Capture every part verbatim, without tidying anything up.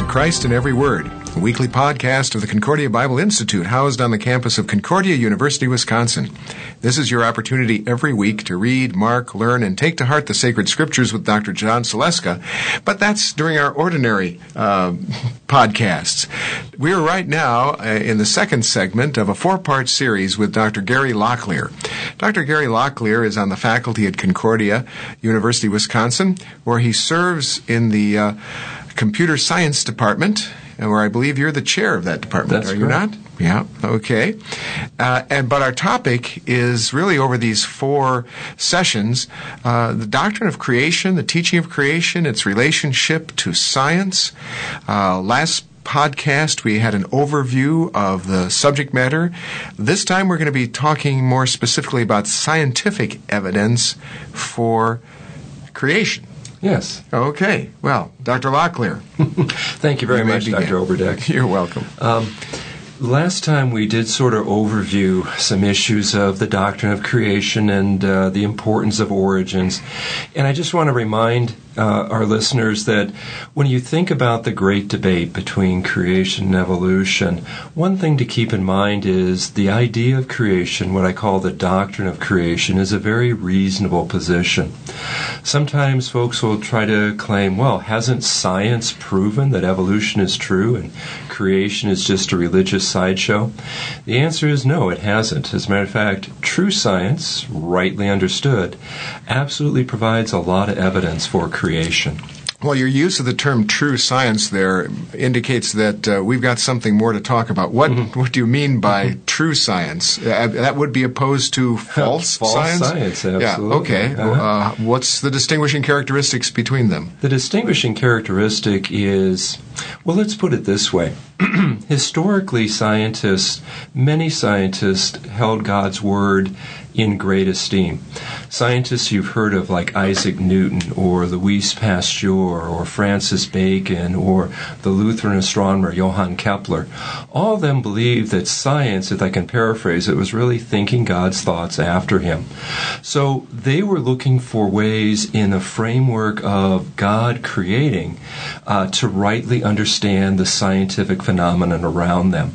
Christ in Every Word, a weekly podcast of the Concordia Bible Institute housed on the campus of Concordia University, Wisconsin. This is your opportunity every week to read, mark, learn, and take to heart the sacred scriptures with Doctor John Saleska, but that's during our ordinary uh, podcasts. We're right now uh, in the second segment of a four-part series with Doctor Gary Locklear. Doctor Gary Locklear is on the faculty at Concordia University, Wisconsin, where he serves in the uh, Computer Science Department, and where I believe you're the chair of that department. That's Are you correct. not? Yeah, okay. Uh, and but our topic is really over these four sessions, uh, the doctrine of creation, the teaching of creation, its relationship to science. Uh, last podcast, we had an overview of the subject matter. This time we're going to be talking more specifically about scientific evidence for creation. Yes. Okay. Well, Doctor Locklear. Thank you very You may much, begin. Doctor Oberdeck. You're welcome. Um, last time we did sort of overview some issues of the doctrine of creation and uh, the importance of origins. And I just want to remind uh, our listeners that when you think about the great debate between creation and evolution, one thing to keep in mind is the idea of creation, what I call the doctrine of creation, is a very reasonable position. Sometimes folks will try to claim, well, hasn't science proven that evolution is true and creation is just a religious sideshow? The answer is no, it hasn't. As a matter of fact, true science, rightly understood, absolutely provides a lot of evidence for creation. Well, your use of the term true science there indicates that uh, we've got something more to talk about. What mm-hmm. what do you mean by mm-hmm. true science? Uh, that would be opposed to false, false science? science, absolutely. Yeah, okay. Uh-huh. Uh, what's the distinguishing characteristics between them? The distinguishing characteristic is, well, let's put it this way. Historically, scientists, many scientists held God's Word in great esteem. Scientists you've heard of like Isaac Newton or Louis Pasteur or Francis Bacon or the Lutheran astronomer Johann Kepler, all of them believed that science, if I can paraphrase it, was really thinking God's thoughts after him. So they were looking for ways in the framework of God creating uh, to rightly understand the scientific phenomenon around them.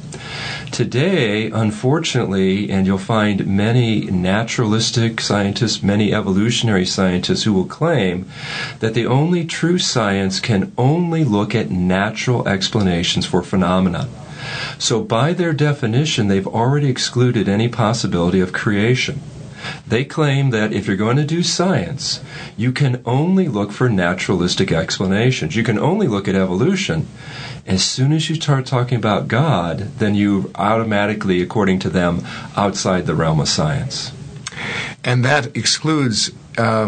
Today, unfortunately, and you'll find many naturalistic scientists, many evolutionary scientists who will claim that the only true science can only look at natural explanations for phenomena. So by their definition, they've already excluded any possibility of creation. They claim that if you're going to do science, you can only look for naturalistic explanations. You can only look at evolution. As soon as you start talking about God, then you're automatically, according to them, outside the realm of science. And that excludes uh,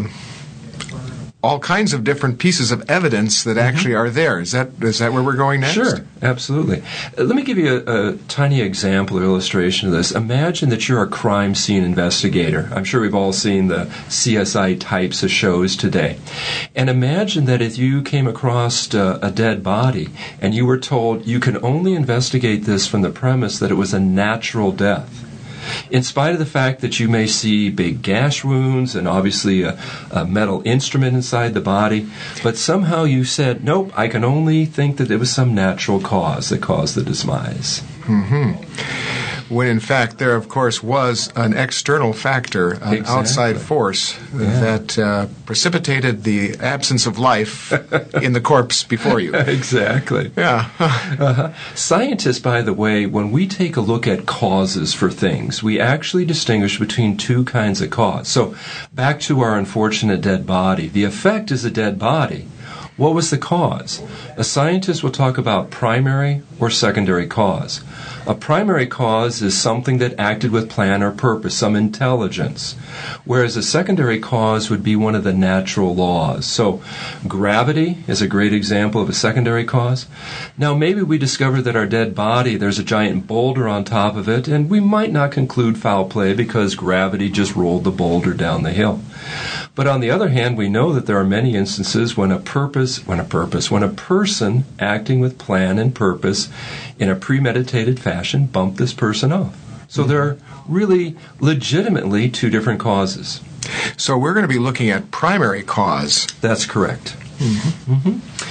all kinds of different pieces of evidence that mm-hmm. actually are there. Is that is that where we're going next? Sure, absolutely. Uh, let me give you a, a tiny example or illustration of this. Imagine that you're a crime scene investigator. I'm sure we've all seen the C S I types of shows today. And imagine that if you came across a, a dead body and you were told you can only investigate this from the premise that it was a natural death. In spite of the fact that you may see big gash wounds and obviously a, a metal instrument inside the body, but somehow you said, nope, I can only think that it was some natural cause that caused the demise. Mm-hmm. When in fact there, of course, was an external factor, an Exactly. outside force Yeah. that uh, precipitated the absence of life in the corpse before you. Exactly. Yeah. Uh-huh. Scientists, by the way, when we take a look at causes for things, we actually distinguish between two kinds of cause. So back to our unfortunate dead body. The effect is a dead body. What was the cause? A scientist will talk about primary or secondary cause. A primary cause is something that acted with plan or purpose, some intelligence, whereas a secondary cause would be one of the natural laws. So gravity is a great example of a secondary cause. Now maybe we discover that our dead body, there's a giant boulder on top of it, and we might not conclude foul play because gravity just rolled the boulder down the hill. But on the other hand, we know that there are many instances when a purpose, when a purpose, when a person acting with plan and purpose in a premeditated fashion bumped this person off. So mm-hmm. there are really legitimately two different causes. So we're going to be looking at primary cause. That's correct. Mm-hmm. Mm-hmm.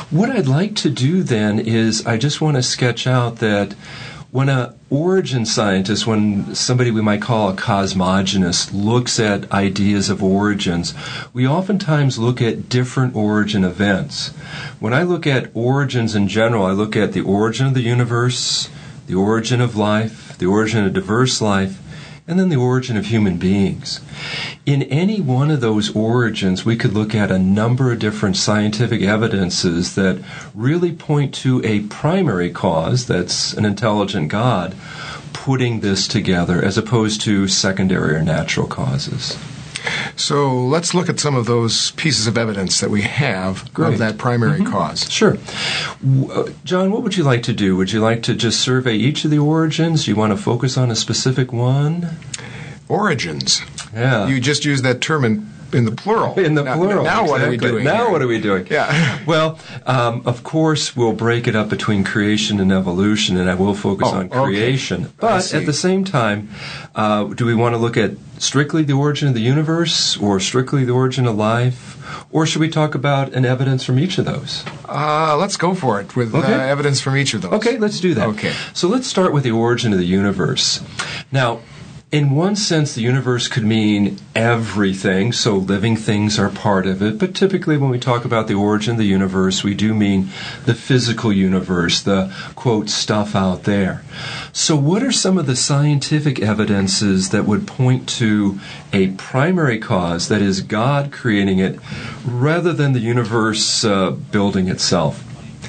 What I'd like to do then is I just want to sketch out that when a origin scientist, when somebody we might call a cosmogonist, looks at ideas of origins, we oftentimes look at different origin events. When I look at origins in general, I look at the origin of the universe, the origin of life, the origin of diverse life, and then the origin of human beings. In any one of those origins, we could look at a number of different scientific evidences that really point to a primary cause, that's an intelligent God, putting this together, as opposed to secondary or natural causes. So let's look at some of those pieces of evidence that we have Great. of that primary Mm-hmm. cause. Sure. Uh, John, what would you like to do? Would you like to just survey each of the origins? Do you want to focus on a specific one? Origins. Yeah. You just used that term in, in the plural. In the now, plural. Now what are we exactly. doing? Now here? what are we doing? Yeah. Well, um, of course, we'll break it up between creation and evolution, and I will focus Oh, on okay. creation. I But see. at the same time, uh, do we want to look at strictly the origin of the universe, or strictly the origin of life, or should we talk about an evidence from each of those? Uh, let's go for it with Okay. uh, evidence from each of those. Okay, let's do that. Okay. So let's start with the origin of the universe. Now, in one sense, the universe could mean everything, so living things are part of it. But typically, when we talk about the origin of the universe, we do mean the physical universe, the, quote, stuff out there. So what are some of the scientific evidences that would point to a primary cause, that is, God creating it, rather than the universe uh, building itself?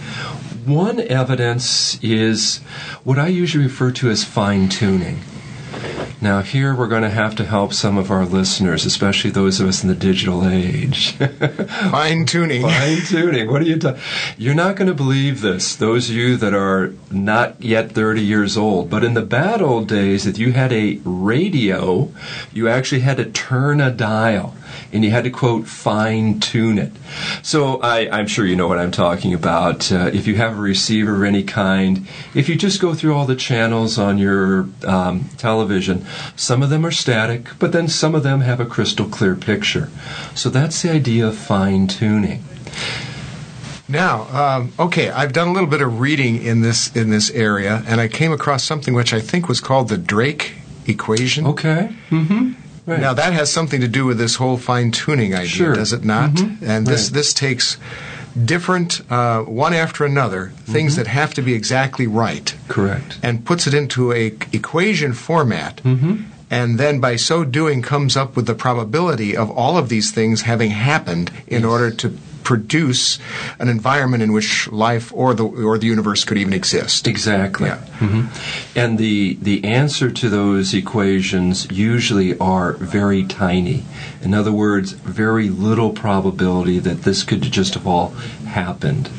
One evidence is what I usually refer to as fine-tuning. Now, here we're going to have to help some of our listeners, especially those of us in the digital age. Fine tuning. Fine tuning. What are you talking? You're not going to believe this. Those of you that are not yet thirty years old, but in the bad old days, if you had a radio, you actually had to turn a dial, and you had to, quote, fine tune it. So I, I'm sure you know what I'm talking about. Uh, if you have a receiver of any kind, if you just go through all the channels on your um, television, some of them are static, but then some of them have a crystal clear picture. So that's the idea of fine tuning. Now, um, okay, I've done a little bit of reading in this in this area, and I came across something which I think was called the Drake equation. Okay. Mm-hmm. Right. Now, that has something to do with this whole fine-tuning idea, Sure. does it not? Mm-hmm. And this, Right. this takes different, uh, one after another, things Mm-hmm. that have to be exactly right, Correct. and puts it into a equation format. Mm-hmm. And then by so doing comes up with the probability of all of these things having happened in Yes. order to produce an environment in which life or the or the universe could even exist. Exactly. Yeah. hmm And the, the answer to those equations usually are very tiny. In other words, very little probability that this could just have all happened.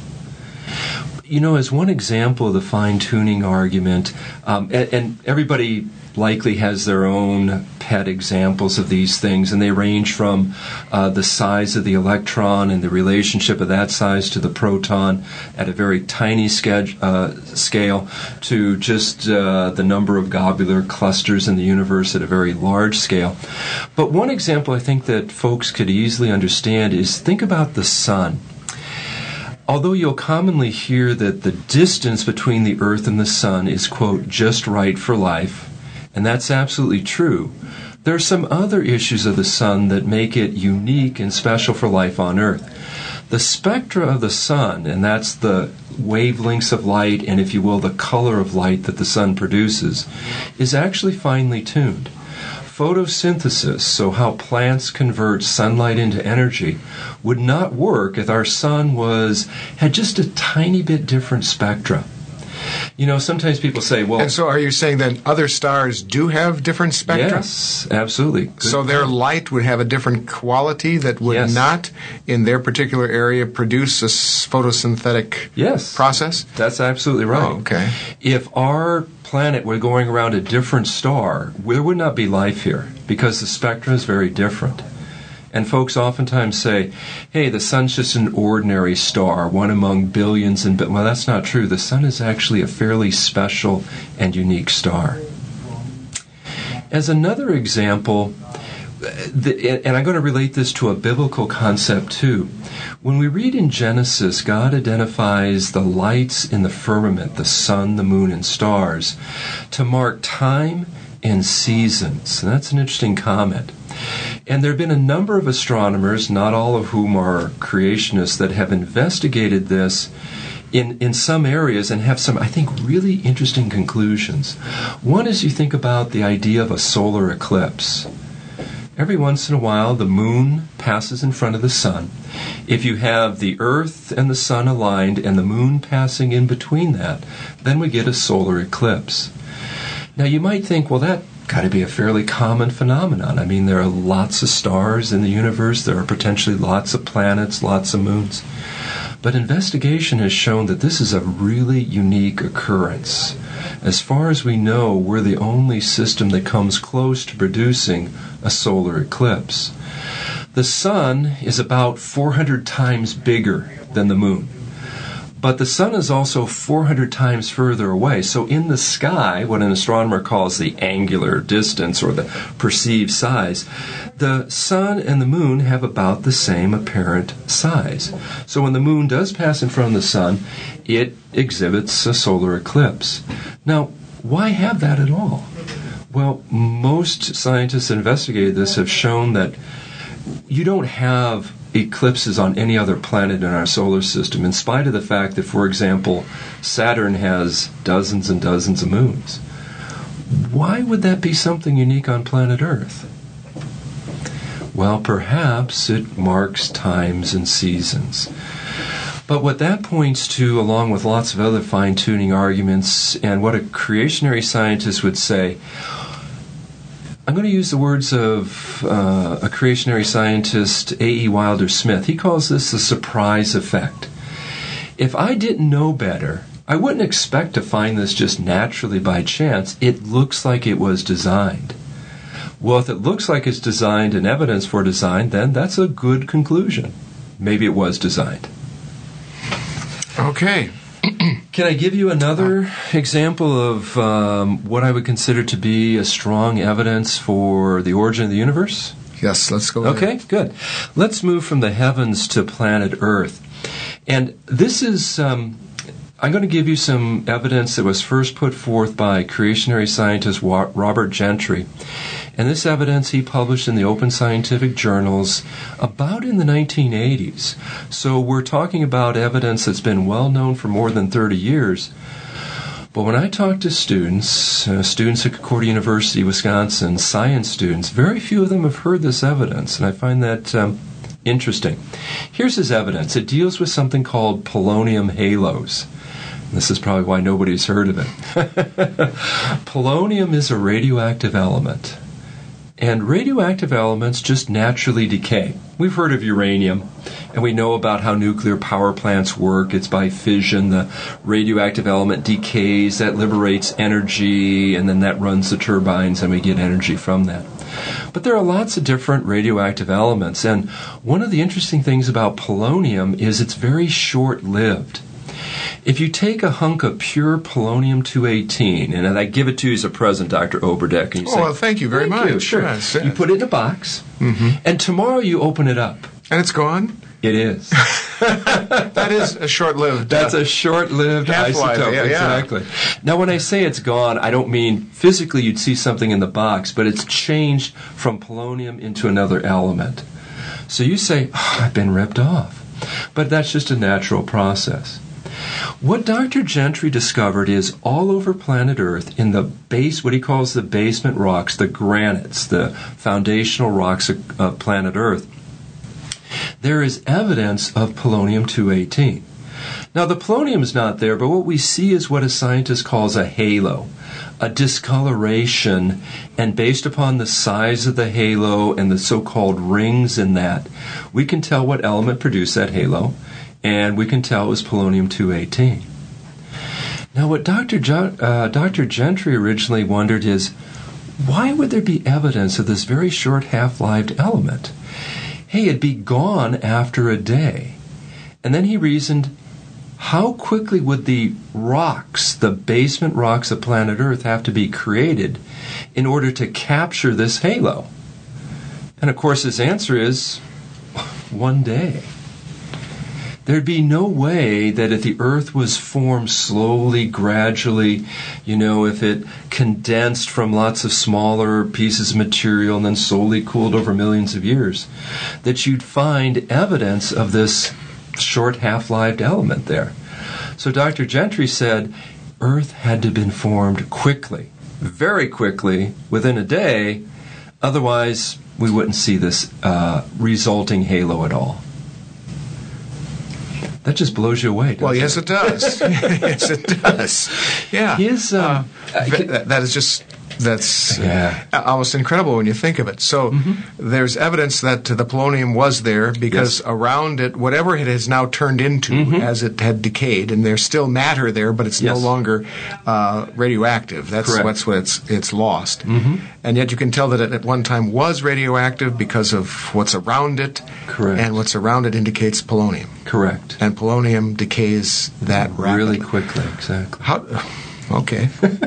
You know, as one example of the fine-tuning argument, um, and, and everybody likely has their own pet examples of these things, and they range from uh, the size of the electron and the relationship of that size to the proton at a very tiny scale, uh, scale to just uh, the number of globular clusters in the universe at a very large scale. But one example I think that folks could easily understand is, think about the sun. Although you'll commonly hear that the distance between the Earth and the Sun is, quote, just right for life, and that's absolutely true, there are some other issues of the Sun that make it unique and special for life on Earth. The spectra of the Sun, and that's the wavelengths of light and, if you will, the color of light that the Sun produces, is actually finely tuned. Photosynthesis, so how plants convert sunlight into energy, would not work if our sun was had just a tiny bit different spectra. You know, sometimes people say, well... And so are you saying that other stars do have different spectra? Yes, absolutely. Good So their point. light would have a different quality that would Yes. not, in their particular area, produce a s- photosynthetic Yes. process? That's absolutely right. Oh, okay. If our planet were going around a different star, there would not be life here because the spectrum is very different. And folks oftentimes say, hey, the sun's just an ordinary star, one among billions and billions. Well, that's not true. The sun is actually a fairly special and unique star. As another example, the, and I'm going to relate this to a biblical concept too. When we read in Genesis, God identifies the lights in the firmament, the sun, the moon, and stars, to mark time and seasons. And that's an interesting comment. And there have been a number of astronomers, not all of whom are creationists, that have investigated this in, in some areas and have some, I think, really interesting conclusions. One is you think about the idea of a solar eclipse. Every once in a while, the moon passes in front of the sun. If you have the earth and the sun aligned and the moon passing in between that, then we get a solar eclipse. Now, you might think, well, that got to be a fairly common phenomenon. I mean, there are lots of stars in the universe. There are potentially lots of planets, lots of moons. But investigation has shown that this is a really unique occurrence. As far as we know, we're the only system that comes close to producing a solar eclipse. The sun is about four hundred times bigger than the moon. But the sun is also four hundred times further away. So in the sky, what an astronomer calls the angular distance or the perceived size, the sun and the moon have about the same apparent size. So when the moon does pass in front of the sun, it exhibits a solar eclipse. Now, why have that at all? Well, most scientists that investigated this have shown that you don't have eclipses on any other planet in our solar system, in spite of the fact that, for example, Saturn has dozens and dozens of moons. Why would that be something unique on planet Earth? Well, perhaps it marks times and seasons. But what that points to, along with lots of other fine-tuning arguments, and what a creationary scientist would say, I'm going to use the words of uh, a creationary scientist, A E Wilder Smith. He calls this the surprise effect. If I didn't know better, I wouldn't expect to find this just naturally by chance. It looks like it was designed. Well, if it looks like it's designed and evidence for design, then that's a good conclusion. Maybe it was designed. Okay. Can I give you another example of um, what I would consider to be a strong evidence for the origin of the universe? Yes, let's go Okay, there. good. Let's move from the heavens to planet Earth. And this is, um, I'm going to give you some evidence that was first put forth by creationary scientist Robert Gentry. And this evidence he published in the Open Scientific Journals about in the nineteen eighties. So we're talking about evidence that's been well known for more than thirty years. But when I talk to students, uh, students at Concordia University, Wisconsin, science students, very few of them have heard this evidence, and I find that um, interesting. Here's his evidence. It deals with something called polonium halos. This is probably why nobody's heard of it. Polonium is a radioactive element. And radioactive elements just naturally decay. We've heard of uranium, and we know about how nuclear power plants work. It's by fission. The radioactive element decays, that liberates energy, and then that runs the turbines, and we get energy from that. But there are lots of different radioactive elements, and one of the interesting things about polonium is it's very short-lived. If you take a hunk of pure polonium two eighteen, and I give it to you as a present, Doctor Oberdeck, and you oh, say, well, thank you very thank much. You, sure. Yes, yes. You put it in a box, mm-hmm. and tomorrow you open it up. And it's gone? It is. That is a short-lived... That's a short-lived half-life, isotope. yeah, exactly. Yeah. Now, when I say it's gone, I don't mean physically you'd see something in the box, but it's changed from polonium into another element. So you say, oh, I've been ripped off. But that's just a natural process. What Doctor Gentry discovered is all over planet Earth, in the base, what he calls the basement rocks, the granites, the foundational rocks of, of planet Earth, there is evidence of polonium two eighteen. Now, the polonium is not there, but what we see is what a scientist calls a halo, a discoloration, and based upon the size of the halo and the so-called rings in that, we can tell what element produced that halo, and we can tell it was polonium two eighteen. Now, what Doctor Jo- uh, Doctor Gentry originally wondered is, why would there be evidence of this very short half-lived element? Hey, it'd be gone after a day. And then he reasoned, how quickly would the rocks, the basement rocks of planet Earth, have to be created in order to capture this halo? And of course his answer is, one day. There'd be no way that if the earth was formed slowly, gradually, you know, if it condensed from lots of smaller pieces of material and then slowly cooled over millions of years, that you'd find evidence of this short half-lived element there. So Doctor Gentry said earth had to have been formed quickly, very quickly, within a day, otherwise we wouldn't see this uh, resulting halo at all. That just blows you away, doesn't well, it? yes, it does. Yes, it does. Yeah. His, um, uh, that, that is just, that's yeah. uh, almost incredible when you think of it. So mm-hmm. there's evidence that the polonium was there because yes. around it, whatever it has now turned into mm-hmm. as it had decayed, and there's still matter there, but it's yes. no longer uh, radioactive. That's Correct. what's what it's it's lost. Mm-hmm. And yet you can tell that it at one time was radioactive because of what's around it. Correct. And what's around it indicates polonium. Correct. And polonium decays that really rapidly. quickly, exactly. How? Okay.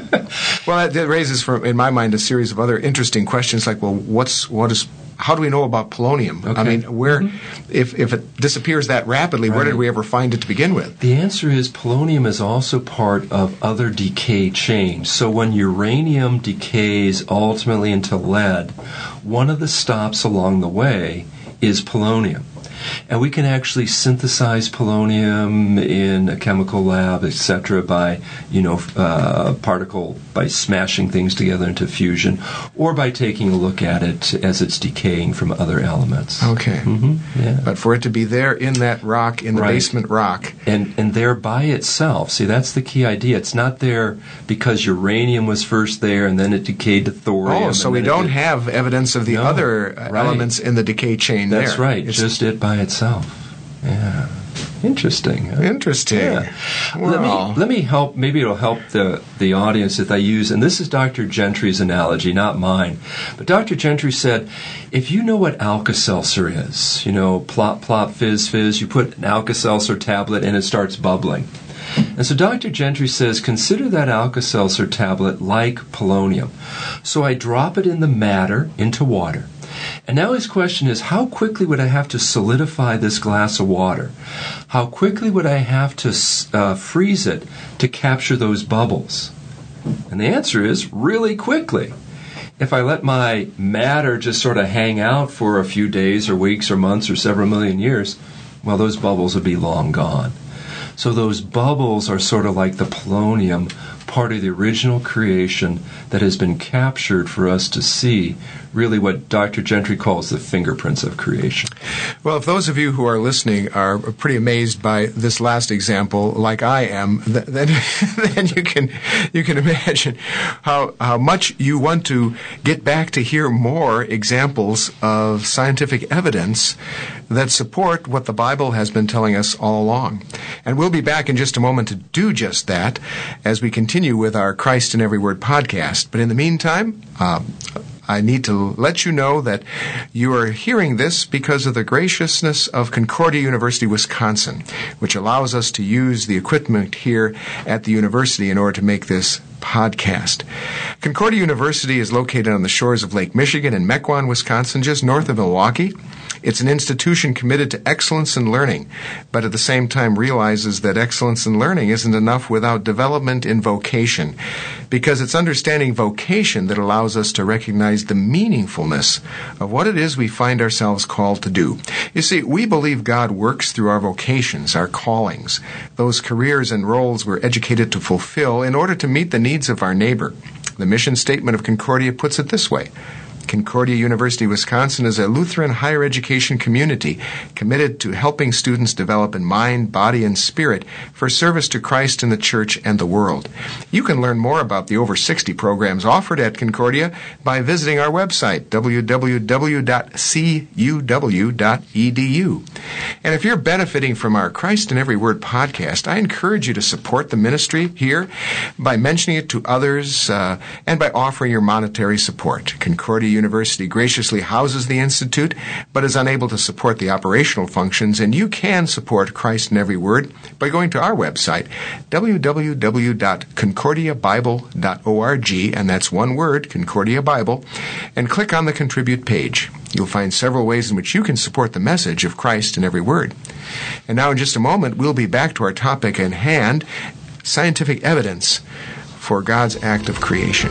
Well, that raises, for, in my mind, a series of other interesting questions, like, well, what's what is? How do we know about polonium? Okay. I mean, where, mm-hmm. if if it disappears that rapidly, right. where did we ever find it to begin with? The answer is polonium is also part of other decay chains. So when uranium decays ultimately into lead, one of the stops along the way is polonium. And we can actually synthesize polonium in a chemical lab, et cetera, by, you know, uh, particle, by smashing things together into fusion, or by taking a look at it as it's decaying from other elements. Okay. Mm-hmm. Yeah. But for it to be there in that rock, in the right. basement rock. And and there by itself. See, that's the key idea. It's not there because uranium was first there and then it decayed to thorium. Oh, so and we then don't it did. have evidence of the No, other uh, right. elements in the decay chain there. That's right. It's just it by itself. Yeah. Interesting. Huh? interesting. Yeah. Well, Let me let me help. Maybe it'll help the the audience if I use. And this is Doctor Gentry's analogy, not mine. But Doctor Gentry said, if you know what Alka-Seltzer is, you know, plop plop fizz fizz, you put an Alka-Seltzer tablet and it starts bubbling. And so Doctor Gentry says, consider that Alka-Seltzer tablet like polonium. So I drop it in the matter into water. And now his question is, how quickly would I have to solidify this glass of water? How quickly would I have to uh, freeze it to capture those bubbles? And the answer is, really quickly. If I let my matter just sort of hang out for a few days or weeks or months or several million years, well, those bubbles would be long gone. So those bubbles are sort of like the polonium, part of the original creation that has been captured for us to see, really what Doctor Gentry calls the fingerprints of creation. Well, if those of you who are listening are pretty amazed by this last example, like I am, th- then then you can you can imagine how how much you want to get back to hear more examples of scientific evidence that support what the Bible has been telling us all along. And we'll be back in just a moment to do just that as we continue with our Christ in Every Word podcast. But in the meantime, uh, I need to let you know that you are hearing this because of the graciousness of Concordia University, Wisconsin, which allows us to use the equipment here at the university in order to make this podcast. Concordia University is located on the shores of Lake Michigan in Mequon, Wisconsin, just north of Milwaukee. It's an institution committed to excellence in learning, but at the same time realizes that excellence in learning isn't enough without development in vocation, because it's understanding vocation that allows us to recognize the meaningfulness of what it is we find ourselves called to do. You see, we believe God works through our vocations, our callings, those careers and roles we're educated to fulfill in order to meet the needs of our neighbor. The mission statement of Concordia puts it this way: Concordia University, Wisconsin is a Lutheran higher education community committed to helping students develop in mind, body, and spirit for service to Christ and the church and the world. You can learn more about the over sixty programs offered at Concordia by visiting our website, w w w dot c u w dot e d u. And if you're benefiting from our Christ in Every Word podcast, I encourage you to support the ministry here by mentioning it to others uh, and by offering your monetary support. Concordia University graciously houses the Institute, but is unable to support the operational functions, and you can support Christ in Every Word by going to our website, w w w dot concordia bible dot org, and that's one word, Concordia Bible, and click on the Contribute page. You'll find several ways in which you can support the message of Christ in Every Word. And now in just a moment, we'll be back to our topic in hand, scientific evidence for God's act of creation.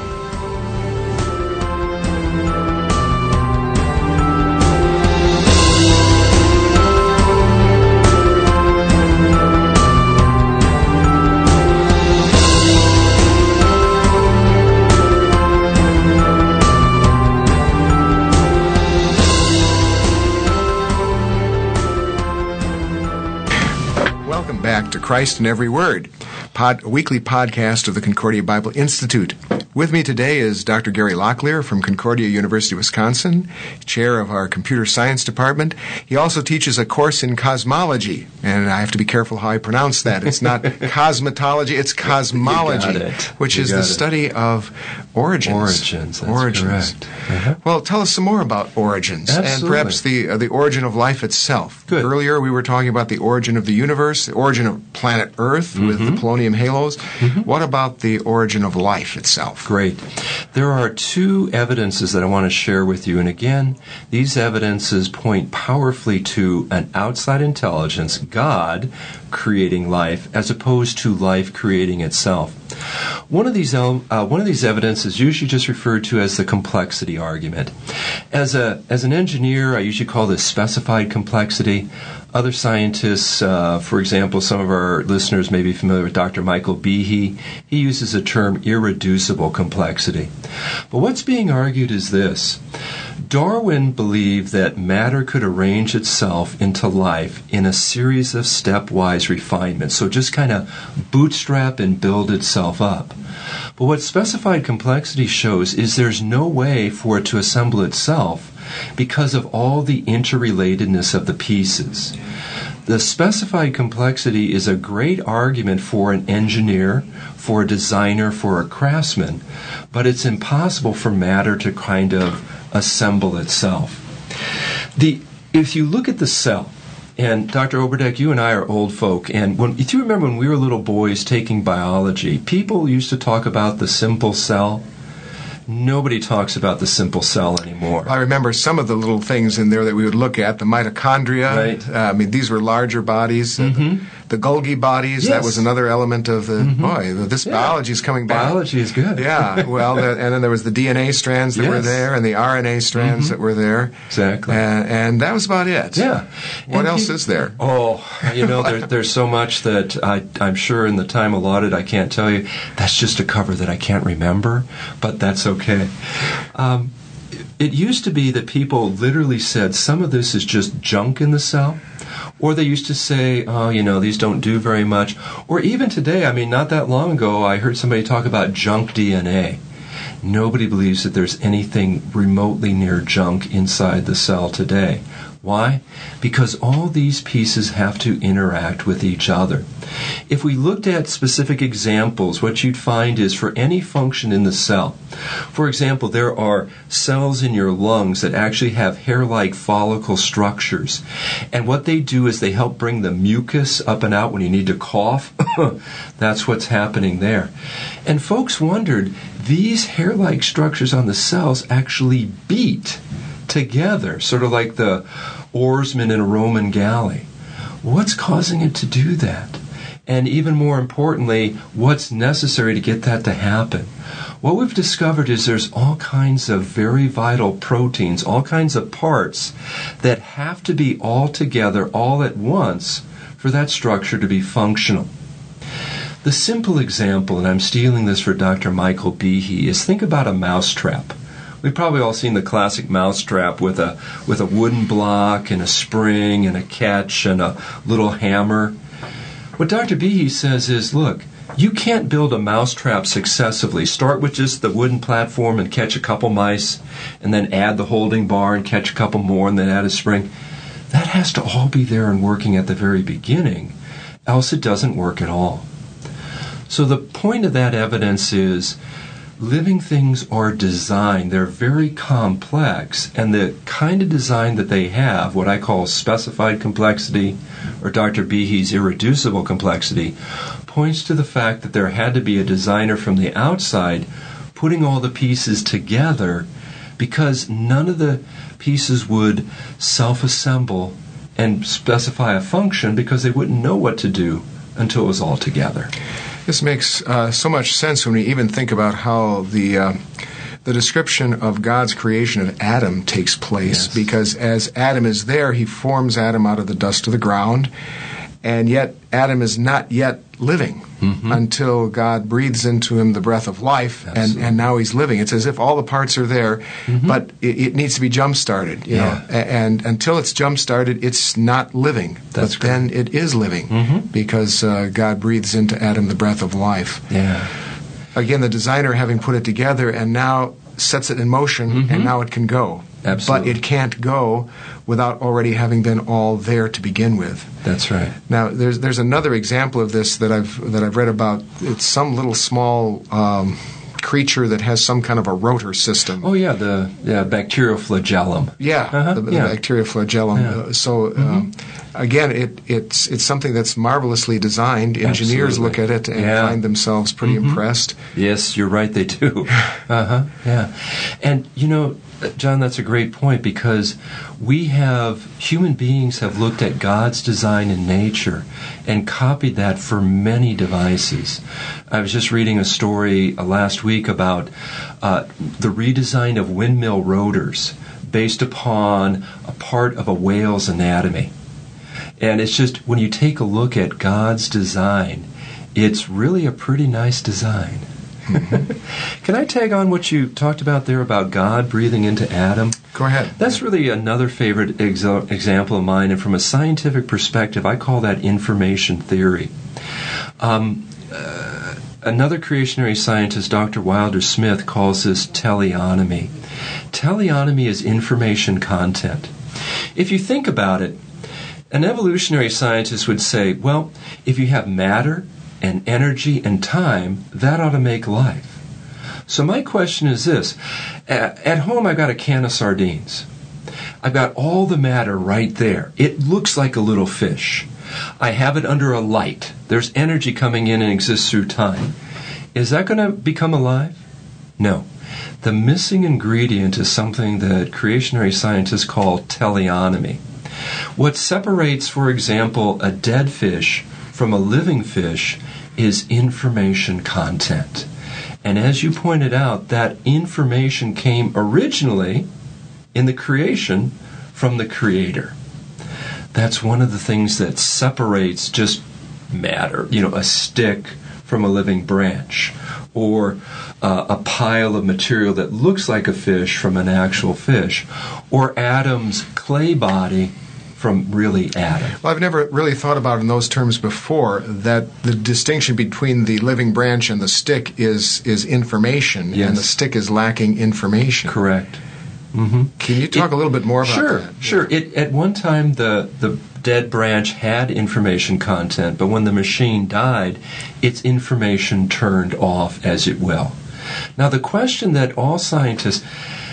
Back to Christ in Every Word, pod, a weekly podcast of the Concordia Bible Institute. With me today is Doctor Gary Locklear from Concordia University, Wisconsin, chair of our computer science department. He also teaches a course in cosmology, and I have to be careful how I pronounce that. It's not cosmetology, it's cosmology, it. which you is the it. study of origins. Origins, that's origins. correct. Uh-huh. Well, tell us some more about origins, Absolutely. and perhaps the uh, the origin of life itself. Good. Earlier we were talking about the origin of the universe, the origin of planet Earth mm-hmm. with the polonium halos. Mm-hmm. What about the origin of life itself? Great. There are two evidences that I want to share with you. And again, these evidences point powerfully to an outside intelligence, God, creating life, as opposed to life creating itself. One of these uh, one of these evidences is usually just referred to as the complexity argument. As a as an engineer, I usually call this specified complexity. Other scientists, uh, for example, some of our listeners may be familiar with Doctor Michael Behe. He uses the term irreducible complexity. But what's being argued is this. Darwin believed that matter could arrange itself into life in a series of stepwise refinements, so just kind of bootstrap and build itself up. But what specified complexity shows is there's no way for it to assemble itself because of all the interrelatedness of the pieces. The specified complexity is a great argument for an engineer, for a designer, for a craftsman, but it's impossible for matter to kind of assemble itself. The if you look at the cell, and Doctor Oberdeck, you and I are old folk, and when, if you remember when we were little boys taking biology, people used to talk about the simple cell. Nobody talks about the simple cell anymore. I remember some of the little things in there that we would look at, the mitochondria. Right. Uh, I mean, these were larger bodies. Mm-hmm. The, the Golgi bodies, yes. That was another element of the, mm-hmm. boy, this yeah. biology is coming back. Biology is good. Yeah, well, the, and then there was the D N A strands that yes. were there, and the R N A strands mm-hmm. that were there. Exactly. And, and that was about it. Yeah. What and else you, is there? Oh, you know, there, there's so much that I, I'm sure in the time allotted I can't tell you. That's just a cover that I can't remember, but that's okay. Um, it used to be that people literally said some of this is just junk in the cell, or they used to say, oh, you know, these don't do very much. Or even today, I mean, not that long ago, I heard somebody talk about junk D N A. Nobody believes that there's anything remotely near junk inside the cell today. Why? Because all these pieces have to interact with each other. If we looked at specific examples, what you'd find is for any function in the cell. For example, there are cells in your lungs that actually have hair-like follicle structures. And what they do is they help bring the mucus up and out when you need to cough. That's what's happening there. And folks wondered, these hair-like structures on the cells actually beat together, sort of like the oarsmen in a Roman galley. What's causing it to do that? And even more importantly, what's necessary to get that to happen? What we've discovered is there's all kinds of very vital proteins, all kinds of parts that have to be all together all at once for that structure to be functional. The simple example, and I'm stealing this for Doctor Michael Behe, is think about a mousetrap. We've probably all seen the classic mousetrap with a with a wooden block and a spring and a catch and a little hammer. What Doctor Behe says is, look, you can't build a mousetrap successively. Start with just the wooden platform and catch a couple mice, and then add the holding bar and catch a couple more, and then add a spring. That has to all be there and working at the very beginning, else it doesn't work at all. So the point of that evidence is, living things are designed. They're very complex, and the kind of design that they have, what I call specified complexity, or Doctor Behe's irreducible complexity, points to the fact that there had to be a designer from the outside putting all the pieces together, because none of the pieces would self-assemble and specify a function, because they wouldn't know what to do until it was all together. This makes uh, so much sense when we even think about how the uh, the description of God's creation of Adam takes place, Yes. because as Adam is there, he forms Adam out of the dust of the ground, and yet Adam is not yet living mm-hmm. until God breathes into him the breath of life, and, and now he's living. It's as if all the parts are there, mm-hmm. but it, it needs to be jump-started. You Yeah. know? And until it's jump-started, it's not living. That's but then it is living, mm-hmm. because uh, God breathes into Adam the breath of life. Yeah. Again, the designer having put it together and now sets it in motion, mm-hmm. and now it can go. Absolutely. But it can't go without already having been all there to begin with. That's right. Now, there's there's another example of this that I've that I've read about. It's some little small um, creature that has some kind of a rotor system. Oh, yeah, the yeah, bacterial flagellum. Yeah, Uh-huh, the, the yeah. bacteria flagellum. Yeah. Uh, so, um, again, it, it's it's something that's marvelously designed. Engineers Absolutely. look at it and Yeah. find themselves pretty Mhm. impressed. Yes, you're right, they do. Uh-huh, yeah. And, you know, John, that's a great point, because we have, human beings have looked at God's design in nature and copied that for many devices. I was just reading a story uh, last week about uh, the redesign of windmill rotors based upon a part of a whale's anatomy. And it's just, when you take a look at God's design, it's really a pretty nice design. Mm-hmm. Can I tag on what you talked about there about God breathing into Adam? Go ahead. That's really another favorite exa- example of mine, and from a scientific perspective, I call that information theory. Um, uh, another creationary scientist, Doctor Wilder Smith, calls this teleonomy. Teleonomy is information content. If you think about it, an evolutionary scientist would say, well, if you have matter and energy and time, that ought to make life. So my question is this. At home, I've got a can of sardines. I've got all the matter right there. It looks like a little fish. I have it under a light. There's energy coming in and exists through time. Is that going to become alive? No. The missing ingredient is something that creationary scientists call teleonomy. What separates, for example, a dead fish from a living fish is information content. And as you pointed out, that information came originally in the creation from the Creator. That's one of the things that separates just matter, you know, a stick from a living branch, or uh, a pile of material that looks like a fish from an actual fish, or Adam's clay body from really Adam. Well, I've never really thought about it in those terms before, that the distinction between the living branch and the stick is is information, Yes. and the stick is lacking information. Correct. Mm-hmm. Can you talk It- a little bit more about sure, that? Sure, It, at one time, the, the dead branch had information content, but when the machine died, its information turned off, as it will. Now, the question that all scientists...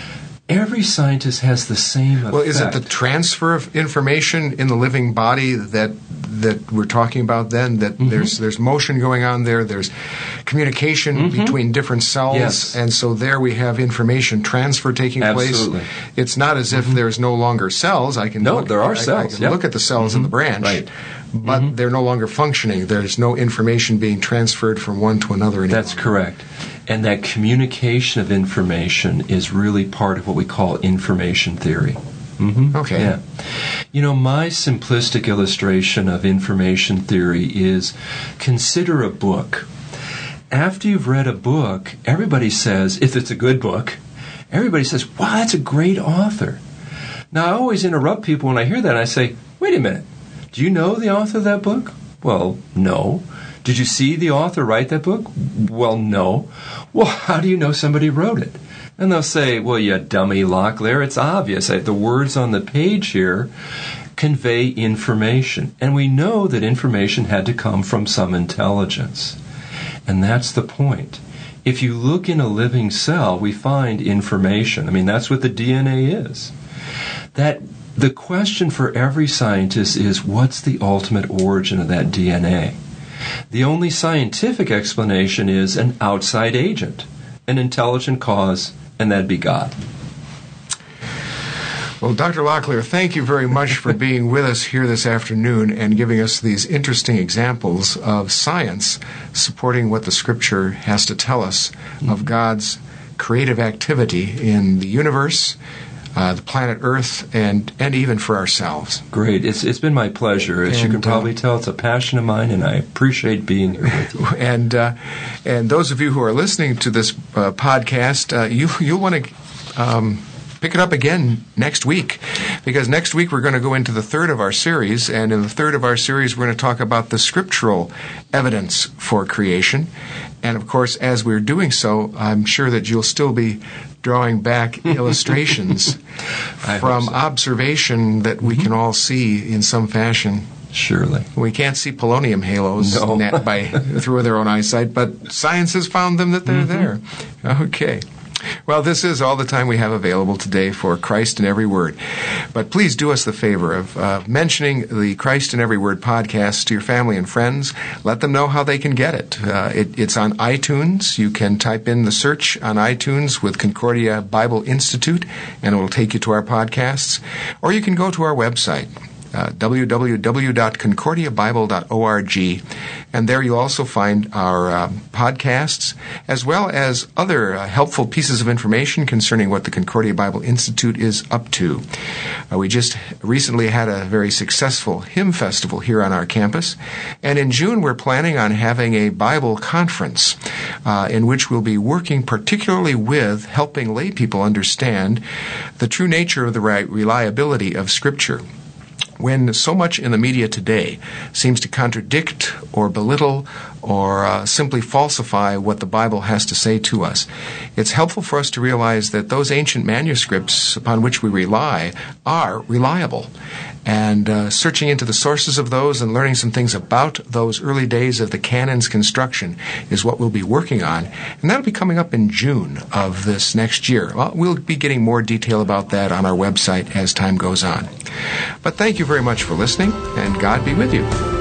Every scientist has the same effect. Well, is it the transfer of information in the living body that that we're talking about then? That Mm-hmm. there's there's motion going on there. There's communication Mm-hmm. between different cells, Yes. and so there we have information transfer taking Absolutely. place. It's not as if there's no longer cells. I can No, look, there are I- I, cells, can yep. look at the cells in the branch, Right. but they're no longer functioning. There's no information being transferred from one to another anymore. That's correct. And that communication of information is really part of what we call information theory. Mm-hmm. Okay. Yeah. You know, my simplistic illustration of information theory is, consider a book. After you've read a book, everybody says, if it's a good book, everybody says, wow, that's a great author. Now, I always interrupt people when I hear that. I say, wait a minute. Do you know the author of that book? Well, no. Did you see the author write that book? Well, no. Well, how do you know somebody wrote it? And they'll say, well, you dummy Locklear, it's obvious. The words on the page here convey information. And we know that information had to come from some intelligence. And that's the point. If you look in a living cell, we find information. I mean, that's what the D N A is. That the question for every scientist is, what's the ultimate origin of that D N A? The only scientific explanation is an outside agent, an intelligent cause, and that'd be God. Well, Doctor Locklear, thank you very much for being with us here this afternoon and giving us these interesting examples of science supporting what the Scripture has to tell us of God's creative activity in the universe, uh, the planet Earth, and, and even for ourselves. Great. It's It's been my pleasure. As and, you can probably uh, tell, it's a passion of mine, and I appreciate being here with you. And, uh, and those of you who are listening to this uh, podcast, uh, you, you'll want to... Um, Pick it up again next week, because next week we're going to go into the third of our series, and in the third of our series we're going to talk about the scriptural evidence for creation. And of course, as we're doing so, I'm sure that you'll still be drawing back illustrations from so. observation that we mm-hmm. can all see in some fashion. Surely. We can't see polonium halos no. by through their own eyesight, but science has found them that they're mm-hmm. there. Okay. Well, this is all the time we have available today for Christ in Every Word. But please do us the favor of uh, mentioning the Christ in Every Word podcast to your family and friends. Let them know how they can get it. Uh, it it's on iTunes. You can type in the search on iTunes with Concordia Bible Institute, and it will take you to our podcasts. Or you can go to our website, Uh, w w w dot concordia bible dot org, and there you'll also find our uh, podcasts as well as other uh, helpful pieces of information concerning what the Concordia Bible Institute is up to. Uh, we just recently had a very successful hymn festival here on our campus, and in June we're planning on having a Bible conference uh, in which we'll be working particularly with helping lay people understand the true nature of the reliability of Scripture. When so much in the media today seems to contradict or belittle or uh, simply falsify what the Bible has to say to us, it's helpful for us to realize that those ancient manuscripts upon which we rely are reliable. And uh, searching into the sources of those and learning some things about those early days of the canon's construction is what we'll be working on. And that'll be coming up in June of this next year. Well, we'll be getting more detail about that on our website as time goes on. But thank you very much for listening, and God be with you.